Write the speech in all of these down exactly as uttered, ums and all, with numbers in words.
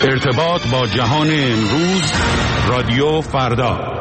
ارتباط با جهان امروز، رادیو فردا.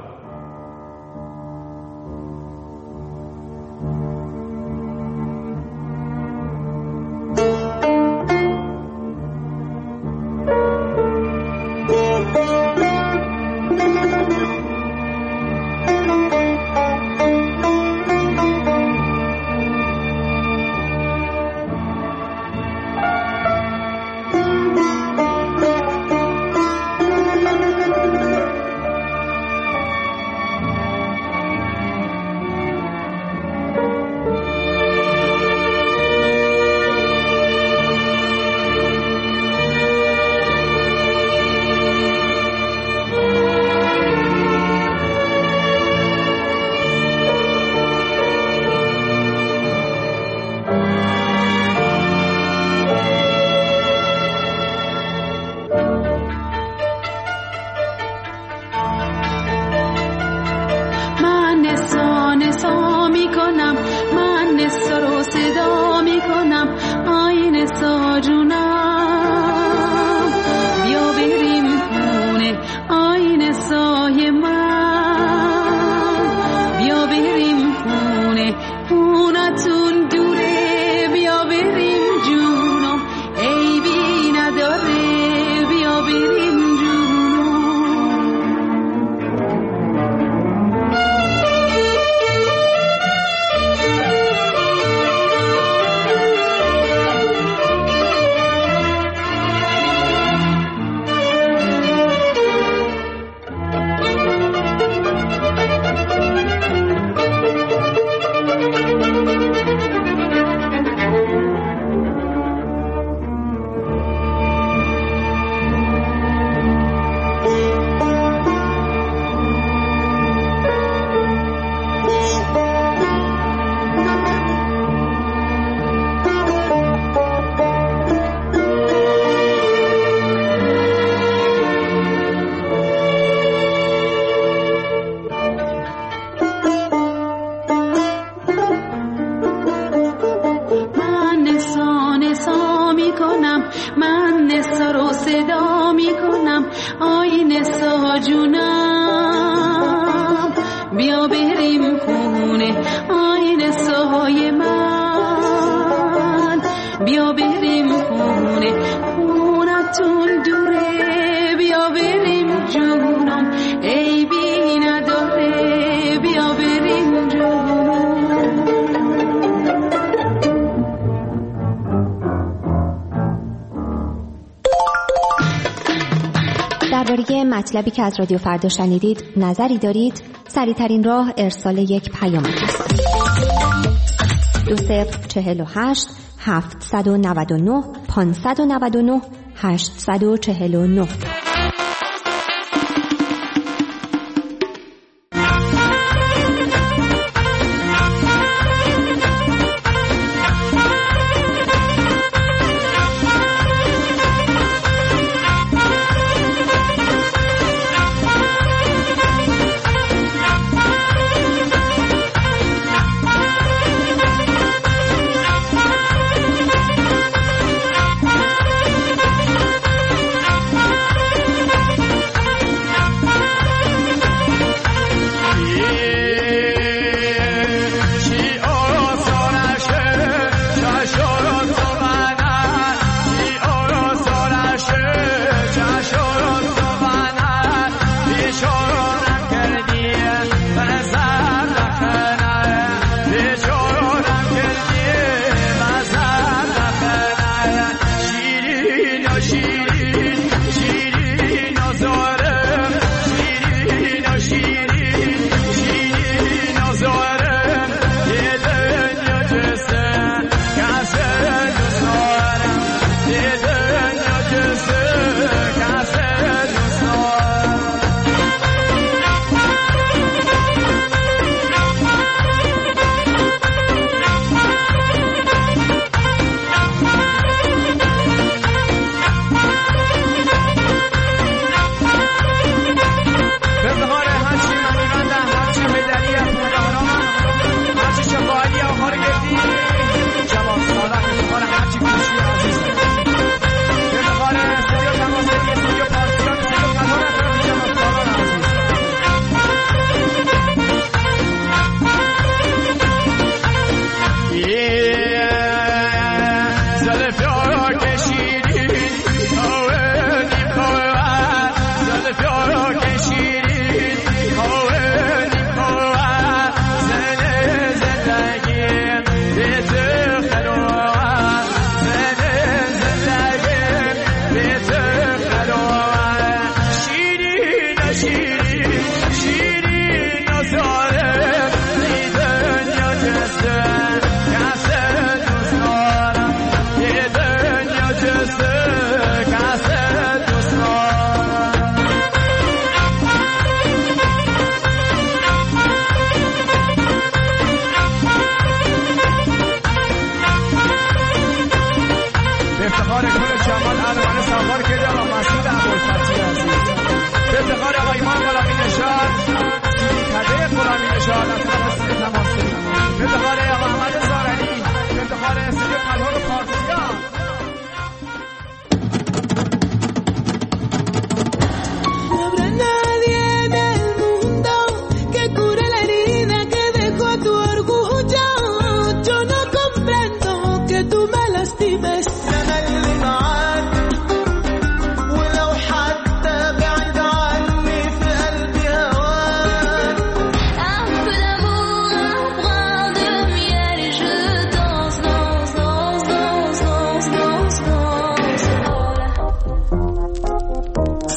درباره مطلبی که از رادیو فردا شنیدید نظری دارید؟ سریع‌ترین راه ارسال یک پیام است. دو صفر چهل و هشت هفتصد و نود و نه پانصد و نود و نه هشتصد و چهل و نه.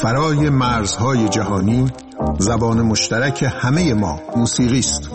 فرای مرزهای جهانی زبان مشترک همه ما موسیقی است.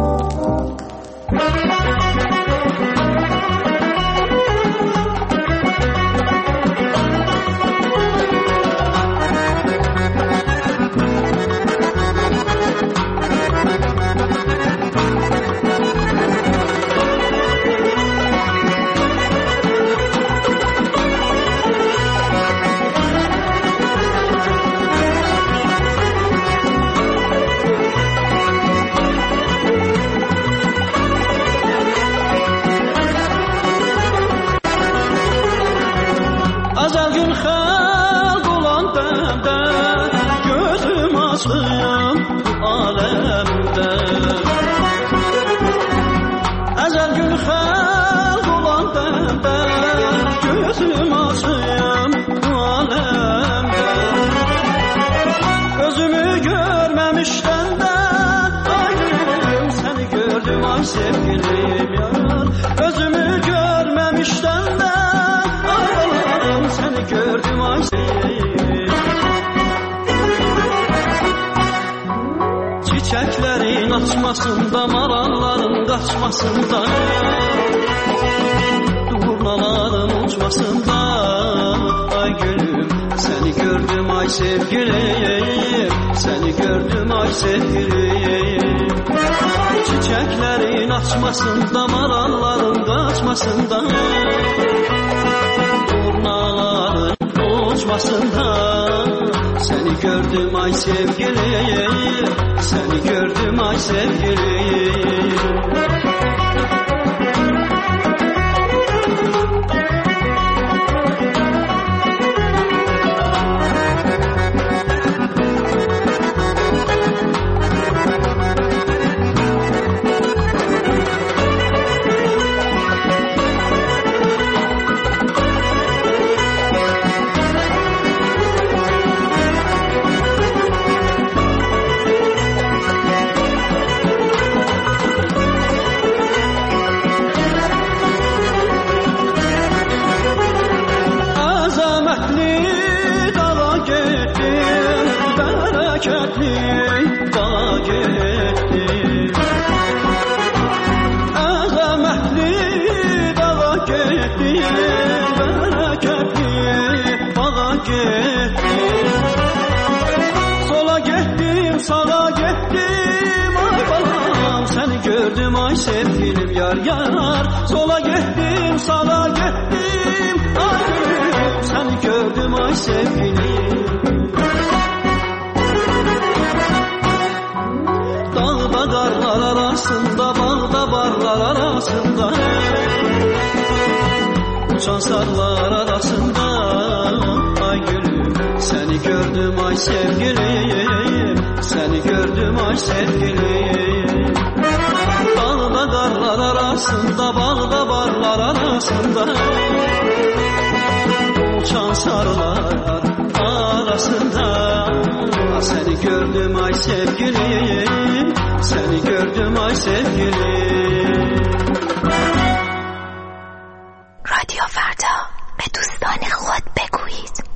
Çiçeklerin açmasında, maralların kaçmasında, durnaların uçmasında, ay gülüm seni gördüm ay sevgilim, seni gördüm ay sevgilim. Çiçeklerin açmasında, maralların kaçmasında, durnaların uçmasında, seni gördüm ay sevgilim, seni gördüm ay sevgilim. Sevgilim yar yar, sola gittim sağa gittim, ay gülüm seni gördüm ay sevgilim. Dağda karlar arasında, bağda barlar arasında, uçan sarlar arasında, ay gülüm seni gördüm ay sevgilim, seni gördüm ay sevgilim. Dağda karlar arasında, bağda barlar arasında, uçan sarılar arasında, seni gördüm ay sevgilim, seni gördüm ay sevgilim. رادیو فردا به دوستان خود بگویید.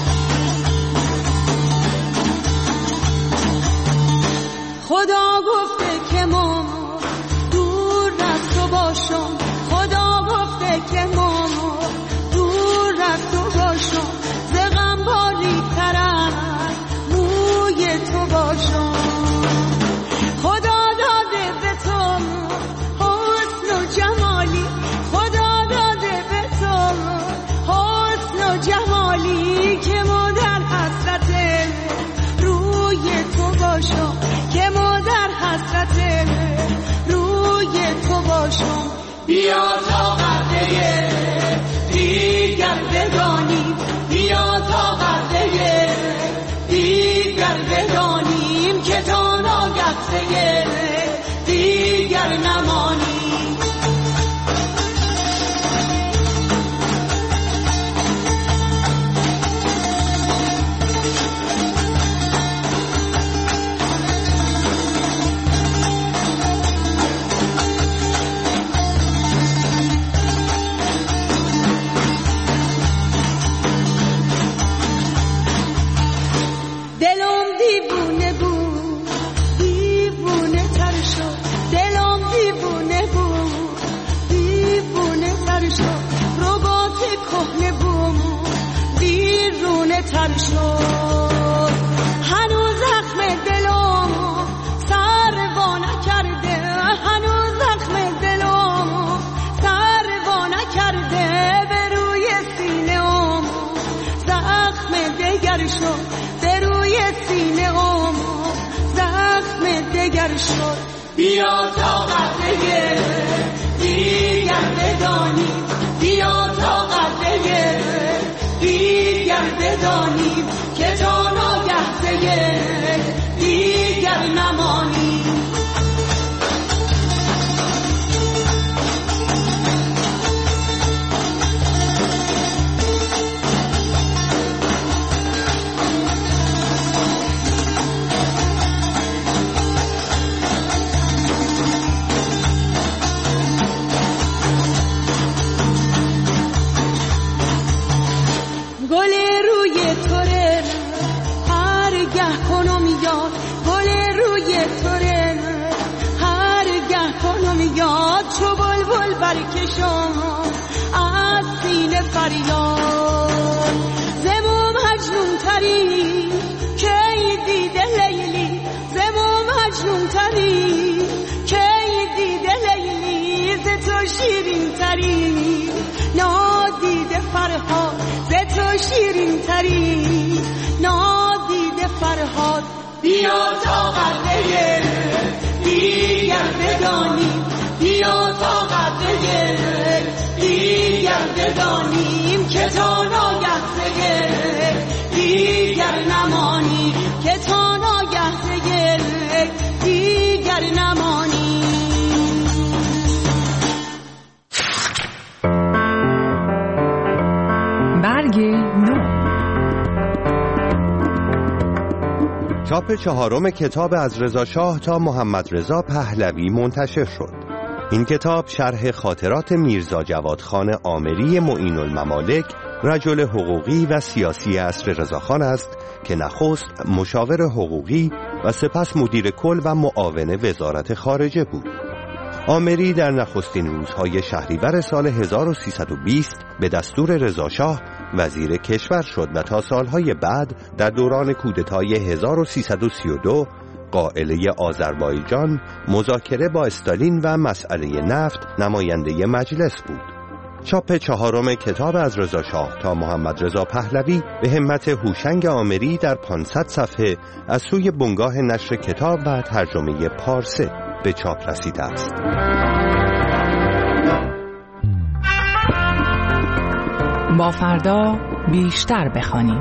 خدا گفت باشم. بیا تا قطعه دیگر بدانیم، بیا تا قطعه دیگر بدانیم که تا ناگفته دیگر نمانیم. هنوز زخم دلم سر وا نکرده، هنوز زخم دلم سر وا نکرده، به روی سینه‌ام زخم دگر شد، به روی سینه‌ام زخم دگر شد. بیا تا قطعه دیگر بدانیم، بیا تا قطعه دیگر بدانیم که تا ناگهته دیگر نمانیم. گل روی توره هر گه کنم یاد، گل روی توره هر گه کنم یاد، چو بلبل برکشم از سینه فریاد. زمو مجنون تری کی دیده لیلی، زمو مجنون تری کی دیده لیلی، ز تو شیرین تری نادیده فرهاد، ز تو شیرین تری نادیده فرهاد. بیا تا قطعه دیگر بدانیم، بیا تا قطعه دیگر بدانیم که تا ناگهته دیگر نمانیم، که تا ناگهته دیگر نمانیم. برگ نو. چاپ چهارم کتاب از رضا شاه تا محمد رضا پهلوی منتشر شد. این کتاب شرح خاطرات میرزا جوادخان آمری معین الممالک، رجل حقوقی و سیاسی عصر رضاخان است که نخست مشاور حقوقی و سپس مدیر کل و معاون وزارت خارجه بود. آمری در نخستین روزهای شهریور سال هزار و سیصد و بیست به دستور رضا شاه وزیر کشور شد و تا سالهای بعد در دوران کودتای هزار و سیصد و سی و دو قائله آذربایجان مذاکره با استالین و مسئله نفت نماینده مجلس بود. چاپ چهارم کتاب از رضا شاه تا محمد رضا پهلوی به همت هوشنگ آمری در پانصد صفحه از سوی بنگاه نشر کتاب و ترجمه پارسه به چاپ رسیده است. با فردا بیشتر بخوانیم.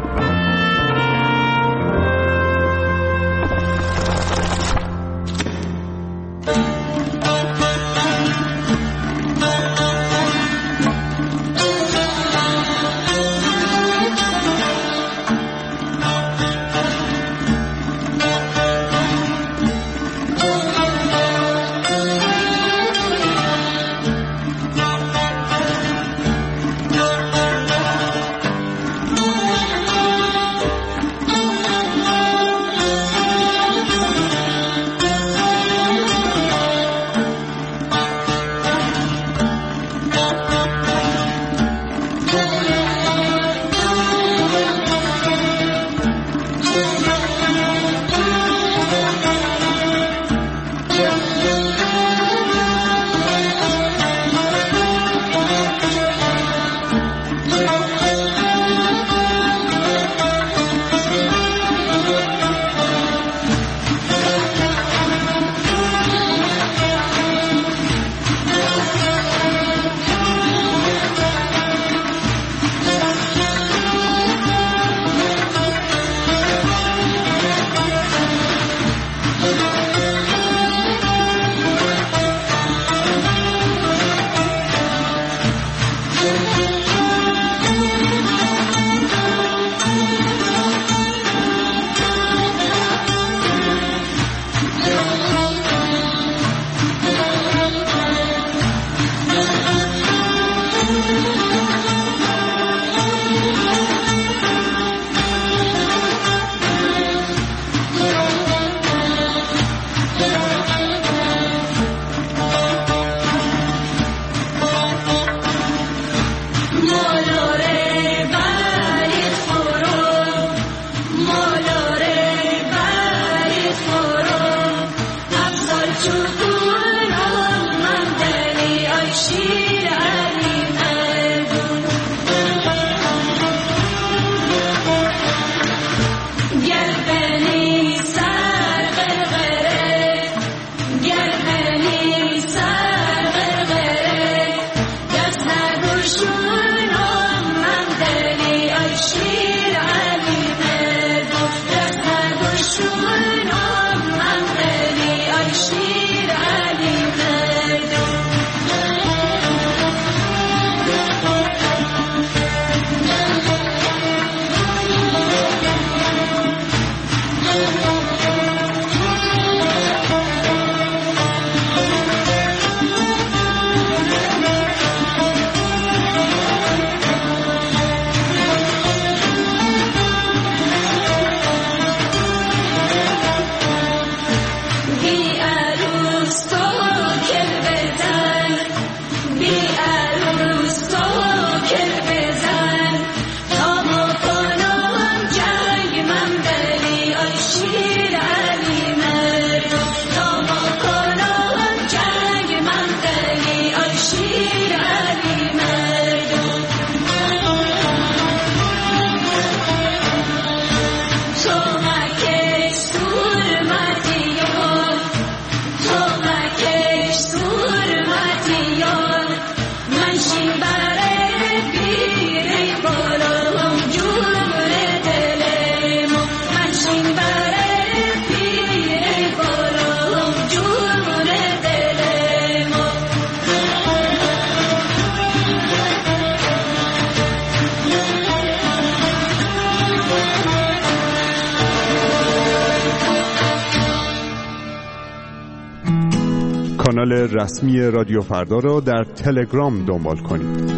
کانال رسمی رادیو فردا را در تلگرام دنبال کنید.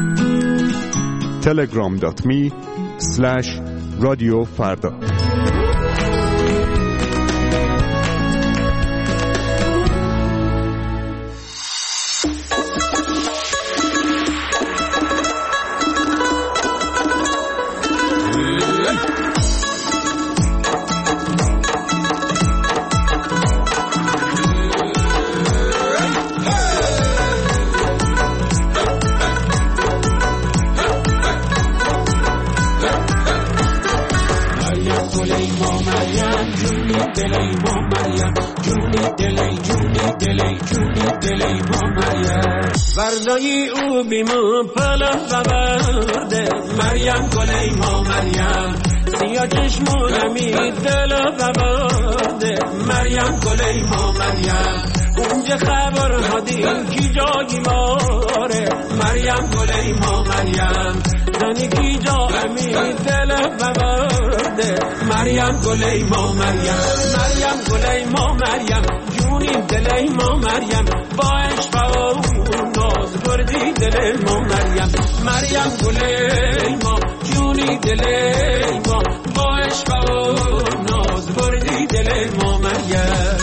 تلگرام دات می اسلش رادیو فردا. وردایی او بیمو پلا ببرده مریم گلی ما مریم سیا چشمونمی دلا ببرده مریم گلی ما مریم اونجا خبر هدیم کی جایی ماره مریم گلی ما مریم زنی کی جایی دلا ببرده مریم گلی ما مریم مریم گلی ما مریم جونی دلی ما مریم با عشق و ناز بردی دل ما مریم مریم گلی ما جونی دل ما با عشق و ناز بردی دل ما مریم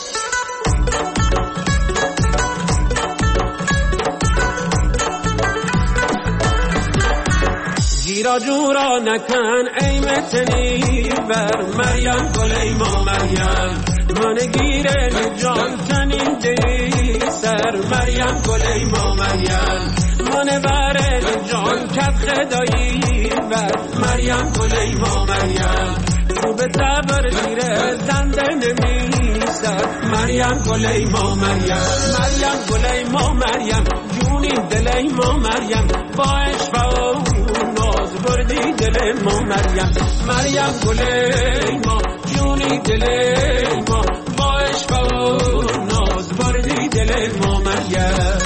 گیرا جورا نکن ای متنی بر مریم گلی ما مریم من گیره جان تنین دی سر مریم گلی ما مریم من بره جان کت خدایی بر مریم گلی ما مریم تو به تبر گیره زنده نمی سر مریم گلی ما مریم مریم گلی ما مریم جونی دلی ما مریم با عشق و ناز بردی دل ما مریم مریم گلی ما جونی دلی ما با عشق و ناز بردی دل ما مریم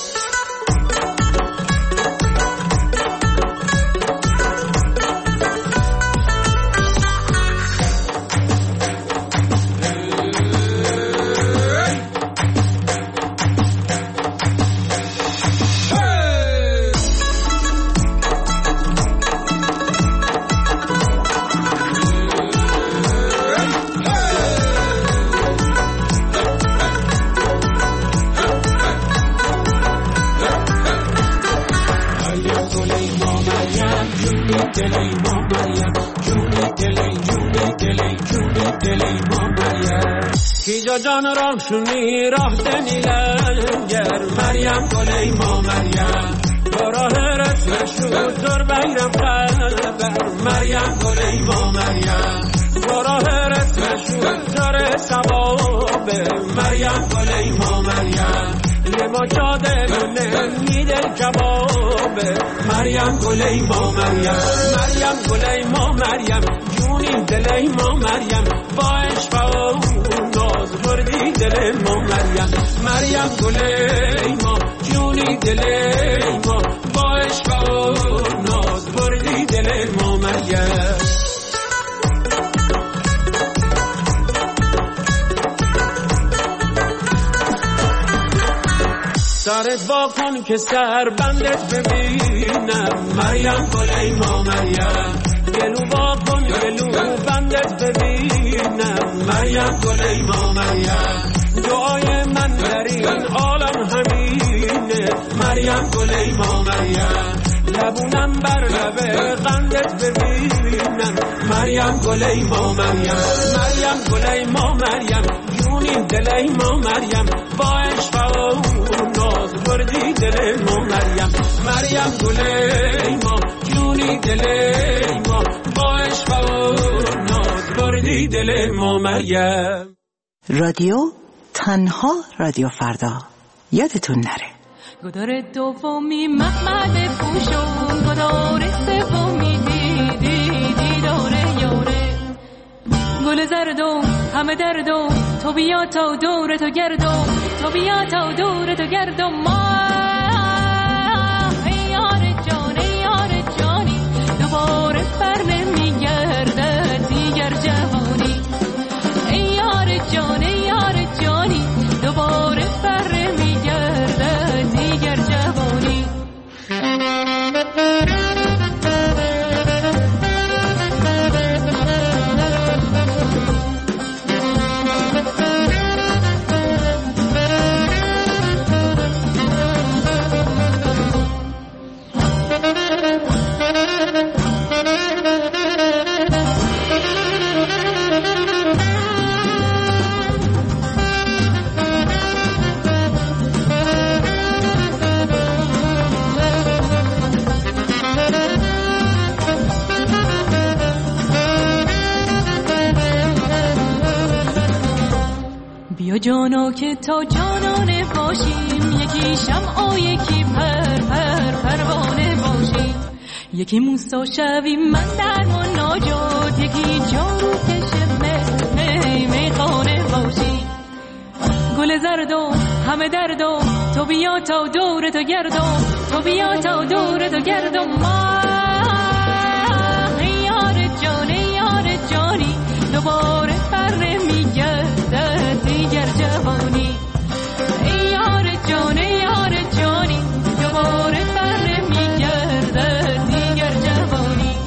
کیجا جان رام شونی راه دنی لنگر مریم گلی ما مریم براه رسل شد در بیرم قلبر مریم گلی ما مریم براه رسل شد در سباب مریم گلی ما مریم یه ما جاده میده کباب مریم گلی ما مریم مریم گلی ما مریم جونی دلی ما مریم با عشق و ناز بردی دل ما مریم مریم گلی ما جونی دلی ما با عشق و ناز بردی دل ما مریم سرت با کن که سر بندت ببینم مریم گلی ما مریم گلو با کن گلو بندت ببینم مریم گلی ما مریم دعای من در این عالم همینه مریم گلی ما مریم لبونم بر لب قندت ببینم مریم گلی ما مریم مریم گلی ما مریم جونی دلی ما مریم با عشق و ناز بردی دل ما مریم مریم گلی ما جونی دلی ما با عشق و ناز بردی دل ما مریم. رادیو تنها رادیو فردا یادتون نره. گدار دومی محمد پوشون گدار سومی دیدی دیداره یاره گل زردو همه دردو تو بیا تا دور تو گردو تو بیا تا دور تو گردو ما ای یار جان ای یار جانی دوباره بر نمیگرده دیگر جهانی ای یار جان ای یار جانی دوباره بر جانا که تا جانانه باشیم، یکی شمع و یکی پر پر پروانه باشیم، یکی موسی شویم من در و ناجات، یکی جارو کشه می می خانه باشیم. گل زرد و همه درد و تو بیا تا دور تو گردم، تو بیا تا دور تو گردم ما یار جانی یار جانی، دوباره فر میگرده دیگر جوانی. ای یار جانی یار جانی، دوباره فر میگرده دیگر جوانی.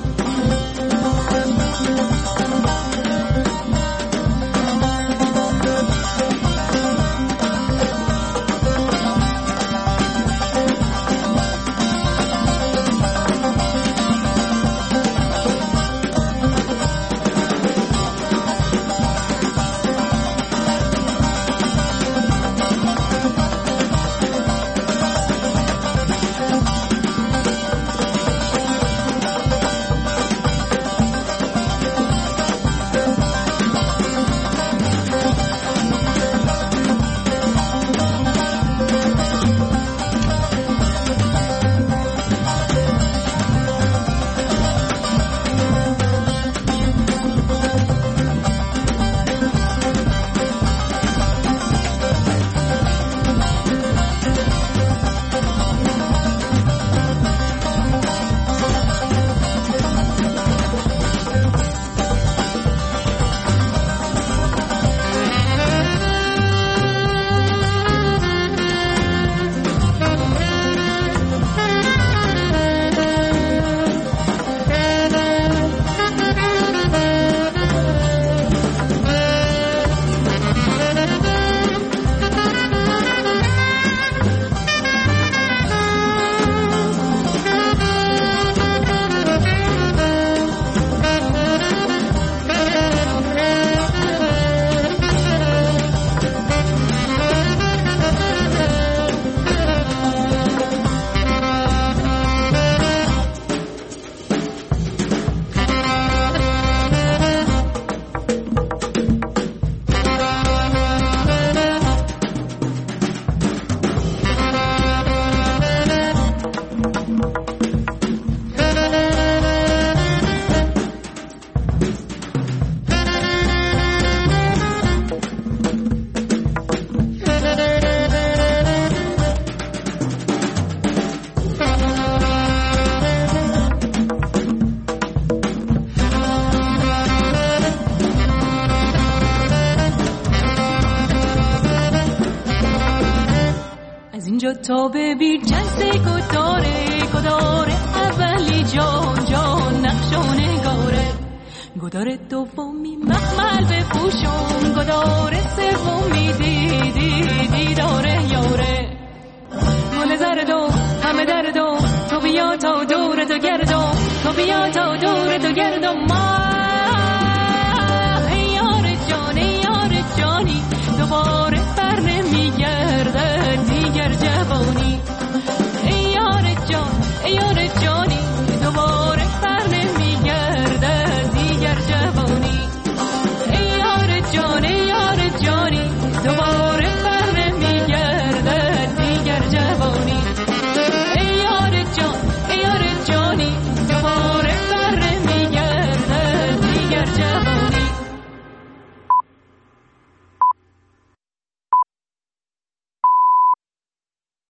تا ببین جنسه گداره گداره اولی جان جان نقش و نگاره، گداره دومی مخمل بپوشم، گداره سومی دیدی دیداره یاره. گل زرد و همه درد و تو بیا تا دور تو گردم، تو بیا تا دور تو گردم ما